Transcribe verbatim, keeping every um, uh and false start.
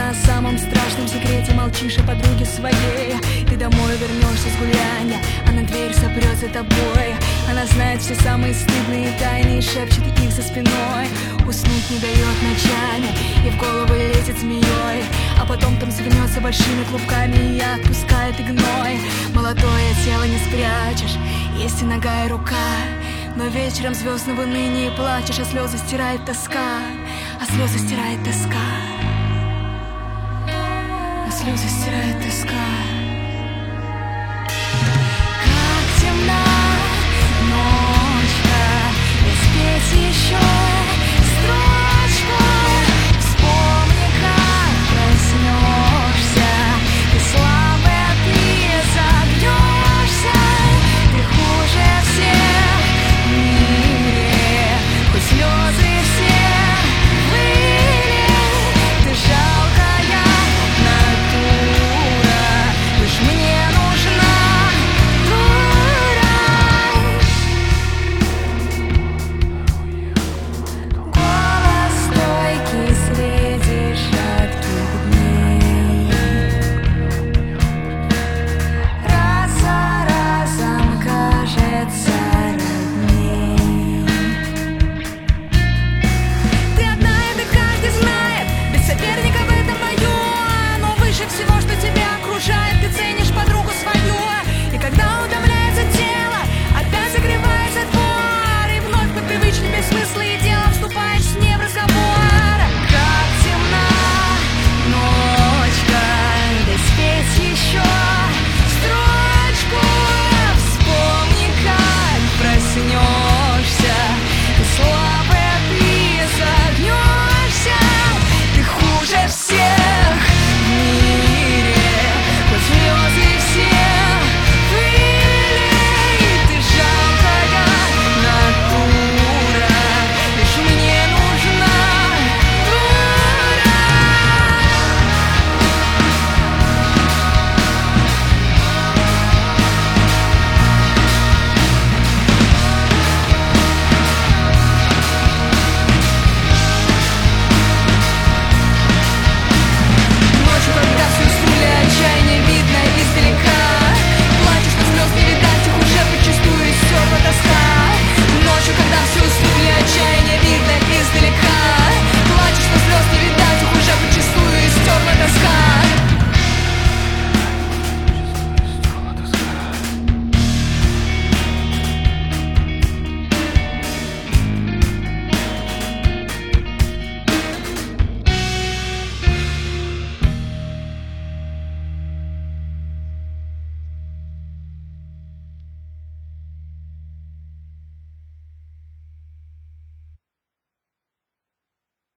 о самом страшном секрете молчишь о подруге своей. Ты домой вернешься с гуляния, а на дверь сопрет за тобой. Она знает все самые стыдные тайны и шепчет их за спиной. Уснуть не дает ночами и в голову лезет змеей, а потом там свернется большими клубками и отпускает и гной. Молодое тело не спрячешь, есть и нога, и рука, но вечером звездного ныне плачешь, а слезы стирает тоска, а слезы стирает тоска, а слезы стирает тоска.